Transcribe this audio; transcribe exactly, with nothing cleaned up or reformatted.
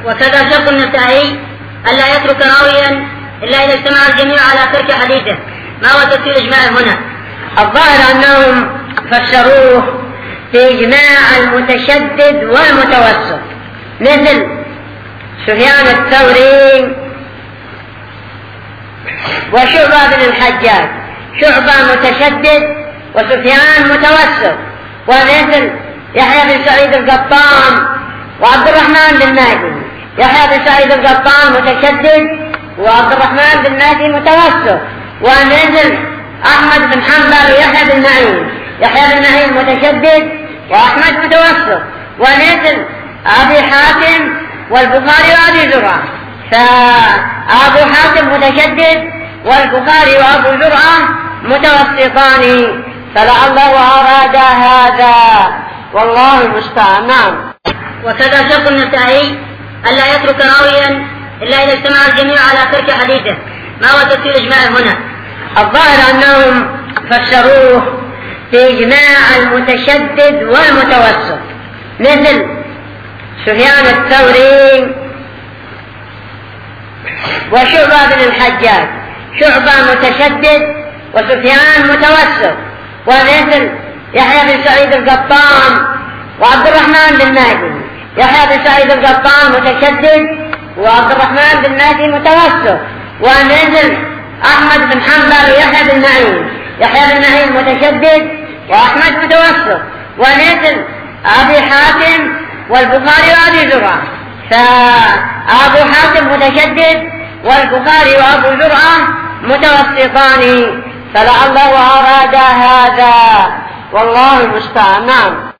وكذا شرط النسائي ألا يترك راويا إلا إذا اجتمع الجميع على ترك حديثه. ما هو تفسير إجماع هنا؟ الظاهر أنهم فسروه بإجماع المتشدد والمتوسط، مثل سفيان الثوري وشعبة بن الحجاج، شعبة متشدد وسفيان متوسط، ومثل يحيى بن سعيد القطان وعبد الرحمن بن مهدي، يحيى بن سعيد القطان متشدد وعبد الرحمن بن مهدي متوسط، ومثل أحمد بن حنبل ويحيى بن معين، يحيى بن معين متشدد وأحمد متوسط، ومثل أبي حاتم والبخاري وأبي زرعة، فأبو حاتم متشدد والبخاري وأبو زرعة متوسطان، فلعله أراد هذا والله المستعان. وكذا شرط النسائي ألا يترك راويا إلا إذا اجتمع الجميع على ترك حديثه. ما هو تفسير إجماع هنا؟ الظاهر أنهم فسروه بإجماع المتشدد والمتوسط، مثل سفيان الثوري وشعبة بن الحجاج، شعبة متشدد وسفيان متوسط، ومثل يحيى بن سعيد القطان وعبد الرحمن بن مهدي، يحيى بن سعيد القطان متشدد وعبد الرحمن بن مهدي متوسط، ومثل أحمد بن حنبل ويحيى بن معين، يحيى بن معين متشدد وأحمد متوسط، ومثل أبي حاتم والبخاري وأبي زرعة، فأبو حاتم متشدد والبخاري وأبو زرعة متوسطان، فلعله أراد هذا والله المستعان.